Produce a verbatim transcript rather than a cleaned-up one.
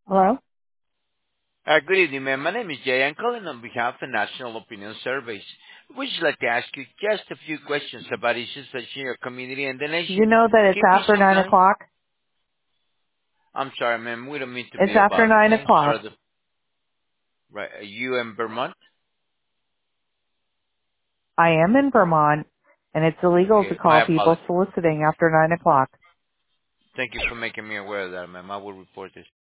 Hello? Uh, Good evening, ma'am. My name is Jay. I'm calling on behalf of National Opinion Surveys. We'd just like to ask you just a few questions about issues touching your community and the You nation. know that it's Can you please after hold nine on? o'clock? I'm sorry, ma'am. We don't mean to It's be a after bother, nine okay? o'clock. So the, right, are you in Vermont? I am in Vermont, and it's illegal to Okay, my call people apologies. soliciting after nine o'clock. Thank you for making me aware of that, ma'am. I will report this.